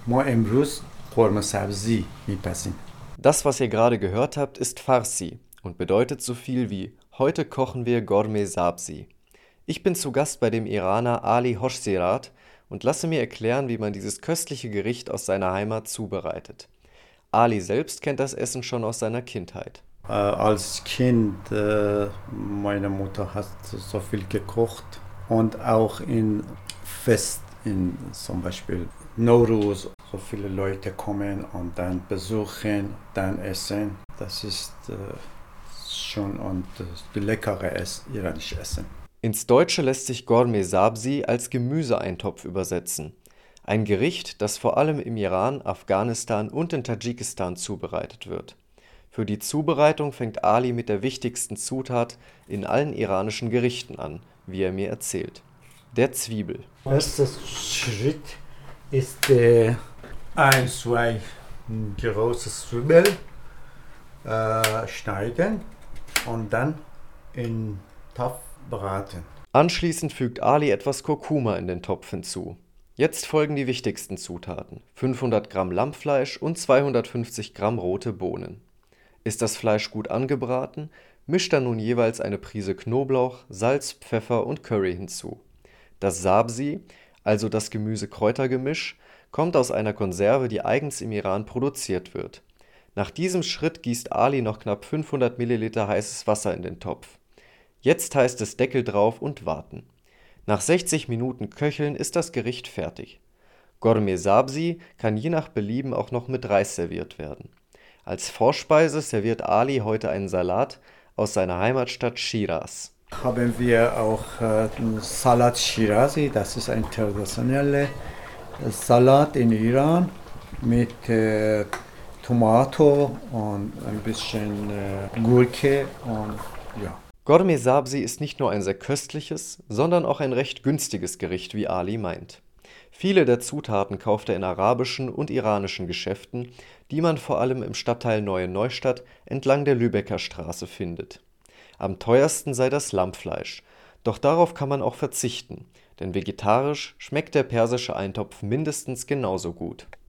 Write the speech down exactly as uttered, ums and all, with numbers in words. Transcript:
ما امروز قرمه سبزی میپزیم. Das, was ihr gerade gehört habt, ist Farsi und bedeutet so viel wie Heute kochen wir Gorme Sabzi. Ich bin zu Gast bei dem Iraner Ali Hoshserat und lasse mir erklären, wie man dieses köstliche Gericht aus seiner Heimat zubereitet. Ali selbst kennt das Essen schon aus seiner Kindheit. Äh, als Kind, äh, meine Mutter hat so viel gekocht und auch in Fest, in zum Beispiel Nowruz, so viele Leute kommen und dann besuchen, dann essen. Das ist äh, schon und äh, leckere Ess, iranische Essen. Ins Deutsche lässt sich Gorme Sabzi als Gemüseeintopf übersetzen. Ein Gericht, das vor allem im Iran, Afghanistan und in Tadschikistan zubereitet wird. Für die Zubereitung fängt Ali mit der wichtigsten Zutat in allen iranischen Gerichten an, wie er mir erzählt: der Zwiebel. Erster Schritt ist äh, ein, zwei große Zwiebeln äh, schneiden und dann in Topf braten. Anschließend fügt Ali etwas Kurkuma in den Topf hinzu. Jetzt folgen die wichtigsten Zutaten: fünfhundert Gramm Lammfleisch und zweihundertfünfzig Gramm rote Bohnen. Ist das Fleisch gut angebraten, mischt dann nun jeweils eine Prise Knoblauch, Salz, Pfeffer und Curry hinzu. Das Sabzi, also das Gemüse-Kräuter-Gemisch, kommt aus einer Konserve, die eigens im Iran produziert wird. Nach diesem Schritt gießt Ali noch knapp fünfhundert Milliliter heißes Wasser in den Topf. Jetzt heißt es Deckel drauf und warten. Nach sechzig Minuten Köcheln ist das Gericht fertig. Gorme Sabzi kann je nach Belieben auch noch mit Reis serviert werden. Als Vorspeise serviert Ali heute einen Salat aus seiner Heimatstadt Schiras. Haben wir auch äh, Salat Shirazi, das ist ein traditioneller Salat in Iran mit äh, Tomato und ein bisschen äh, Gurke und ja. Gorme Sabzi ist nicht nur ein sehr köstliches, sondern auch ein recht günstiges Gericht, wie Ali meint. Viele der Zutaten kauft er in arabischen und iranischen Geschäften, die man vor allem im Stadtteil Neue Neustadt entlang der Lübecker Straße findet. Am teuersten sei das Lammfleisch, doch darauf kann man auch verzichten, denn vegetarisch schmeckt der persische Eintopf mindestens genauso gut.